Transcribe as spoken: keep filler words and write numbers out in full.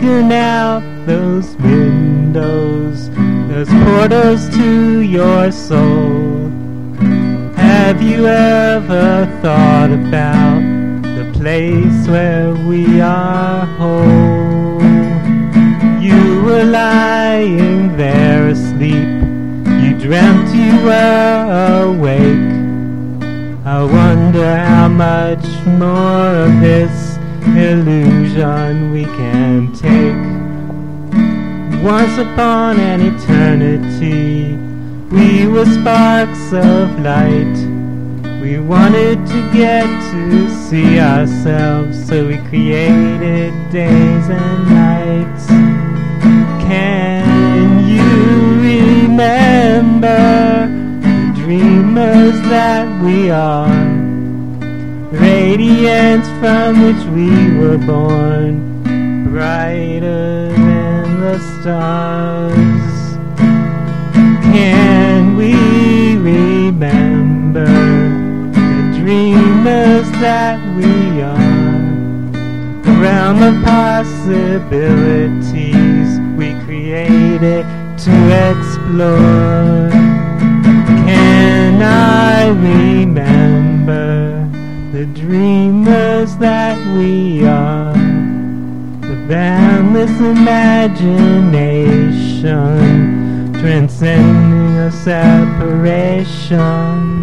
broken out those windows, those portals to your soul. Have you ever thought about the place where we are whole? You were lying there asleep, you dreamt you were awake. I wonder how much more of this illusion we can take. Once upon an eternity, we were sparks of light. We wanted to get to see ourselves, so we created days and nights. Can you remember the dreamers that we are? Radiance from which we were born, brighter than the stars. Can we remember the dreamers that we are? The realm of possibilities we created to explore. Can I remember the dreamers that we are? The boundless imagination, transcending a separation.